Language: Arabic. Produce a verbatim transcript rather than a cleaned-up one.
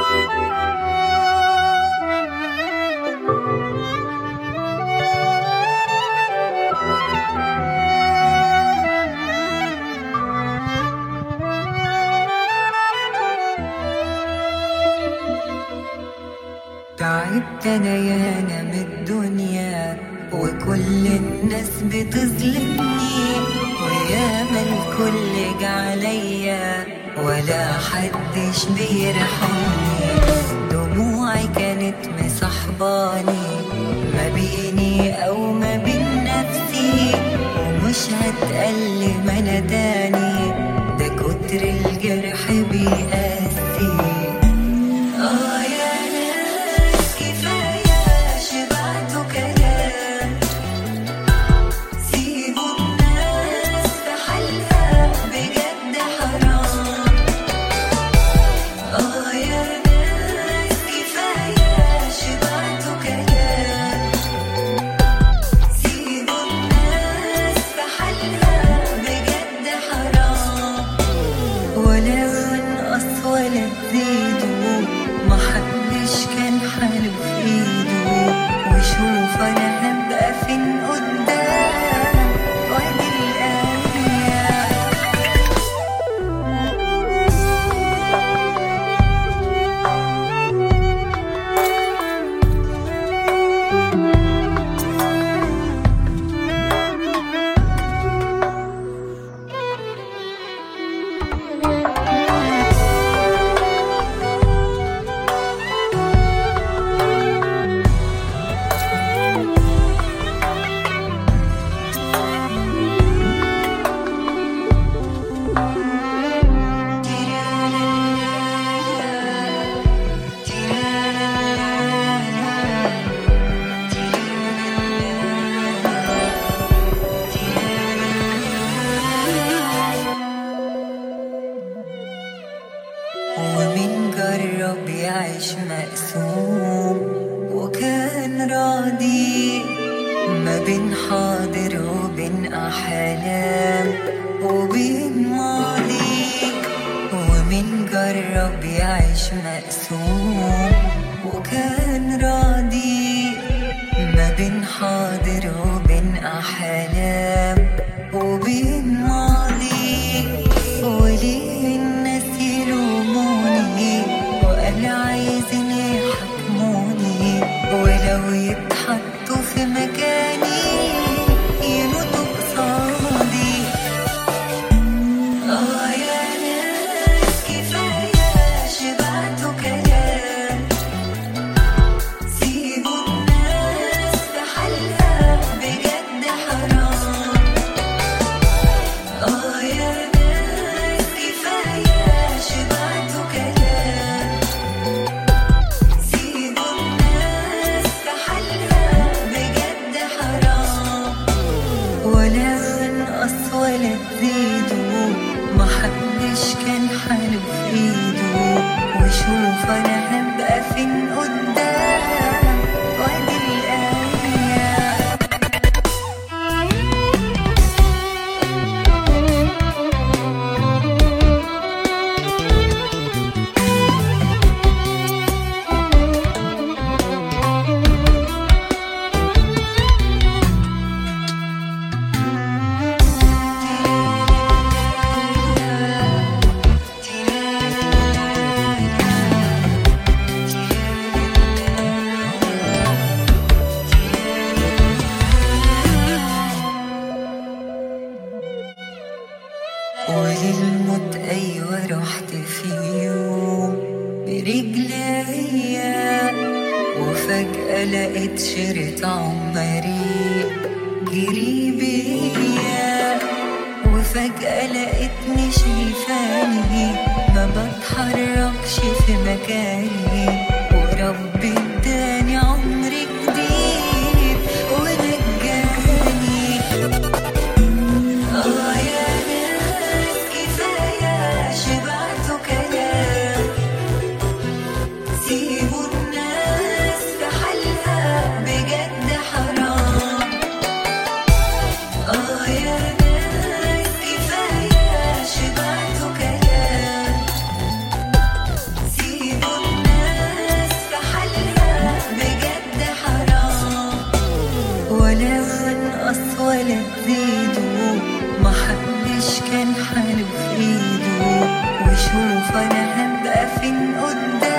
تعبت انا يانا من الدنيا وكل الناس بتظلمني، وياما الكل جه عليا ولا حدش بيرحمني. دموعي كانت مصاحباني ما بيني او ما بين نفسي، ومش هتقل ما نداني ده كتر الجرح بيقاسي. اه يا ناس كفاية شبعتوا كلام، سيبوا الناس في حالها بجد حرام. اه يا ناس كفاية شبعتوا كلام، سيبوا الناس في حالها بجد حرام. ولا ينقص ولا تزيدوا، محدش كان حاله في ايده. وشوف انا هبقى فين قدام وادي الايام. ومين جرب يعيش مقسوم وكان راضي ما بين حاضر وبين أحلام وبين ماضي. ومين جرب يعيش مقسوم وكان راضي ما بين حاضر وبين أحلام وبين ماضي. وليه الناس يلوموني وأنا عايزين يحكموني، ولو يتحطوا في مكاني يموتوا قصادي. آه يا ناس كفاية شبعتوا كلام، سيبوا الناس في حالها بجد حرام. آه يا ناس كفاية شبعتوا كلام، سيبوا الناس في حالها بجد حرام. ولا ينقص ولا تزيدوا، محدش كان حاله في ايده. وشوف انا هبقى فين قدام وادي الايام. وللموت أيوة رحت في يوم برجليا، وفجأة لقيت شريط عمري جري بيا. وفجأة لقيتني شايفاني ما بتحركش في مكاني، وربي اداني عمر جديد ونجاني. آه يا ناس كفاية شبعتوا كلام، سيبوا الناس في حالها بجد حرام. آه يا ناس كفاية شبعتوا كلام، سيبوا الناس ولا هنقص ولا تزيدوا، محدش كان حاله في ايده. وشوف انا هبقى فين قدام